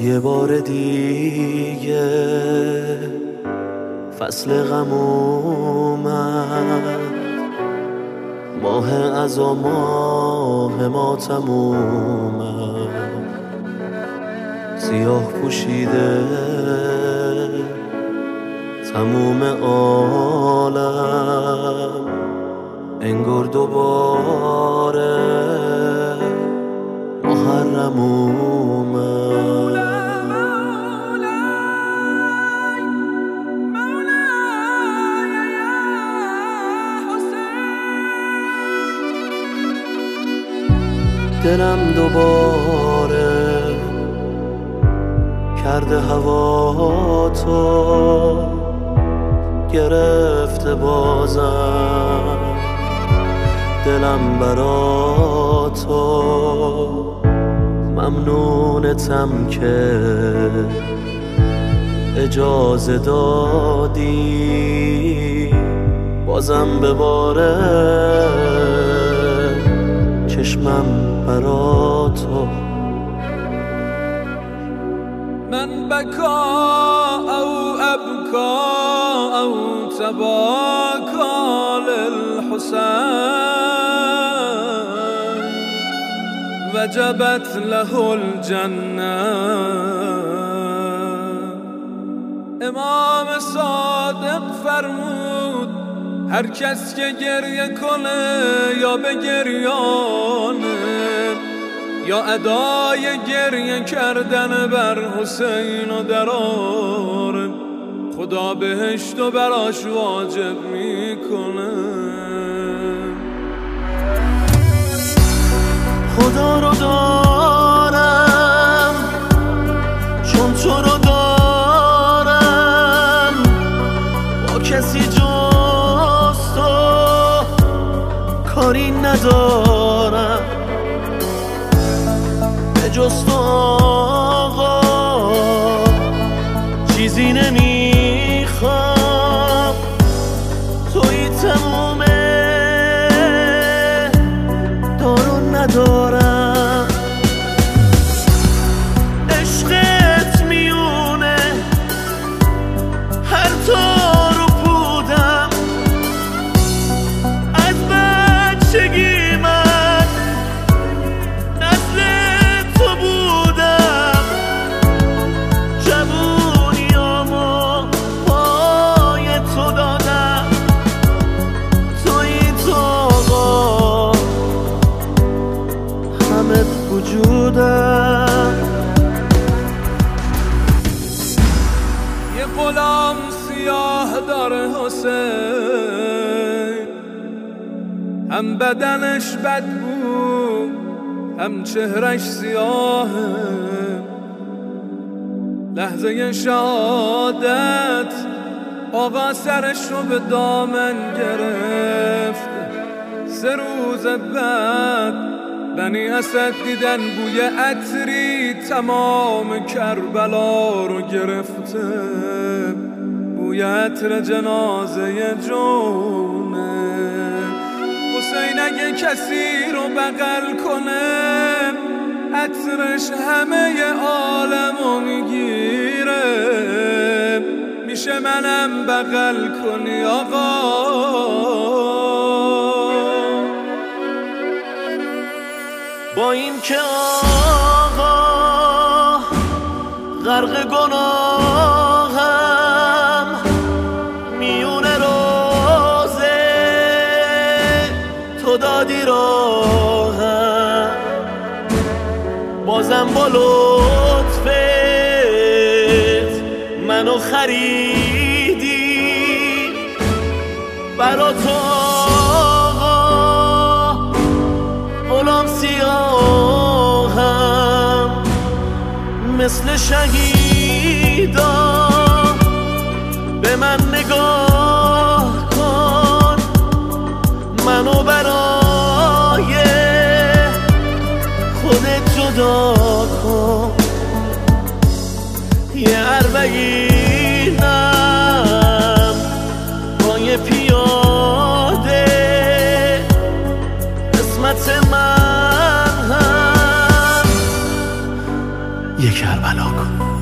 یه بار دیگه فصل غم اومد، ماه عزا ماه ماتم اومد، سیاه پوشیده تموم عالم، انگار دوباره محرم اومد. دلم دوباره کرده هوا تو، گرفته بازم دلم برا تو، ممنونتم که اجازه دادی بازم بباره چشمم برا تو. من بکا او ابکا او تباکا للحسین وجبت له الجنه. امام صادق فرمود هر کس که گریه کنه یا به گریانه یا ادای گریه کردن بر حسین و دراره، خدا بهشت و براش واجب میکنه. خدا رو دارم چون تو رو دارم، با کسی جز تو کاری ندارم، به جز تو آقا چیزی نمیخوام، توی تمومه دارو ندارم. عشقت میونه هر تار و پودم، از بچگی من نسل تو بودم، جوونیامو پای تو دادم، توی تو آقا همه وجودم. یه غلام سیاه داره حسین، هم بدنش بدبو هم چهرش سیاهه، لحظه شهادت آقا سرش رو به دامن گرفت. 3 روز بعد بنی اسد دیدن بوی عطری تمام کربلا رو گرفته، بوی عطر جنازه جونه. حسین اگه کسی رو بغل کنه عطرش همه عالمو میگیره، میشه منم بغل کنی آقا؟ با این که آقا غرق گناهم، میونه روزه تو دادی راهم، بازم با لطفت منو خریدی برا تو آقا، غلام سیاهم مثل شهیدا، به من نگاه کن منو برای خودت جدا کن. یه اربعینم با یه پیاده قسمت من هم یه کربلا کن.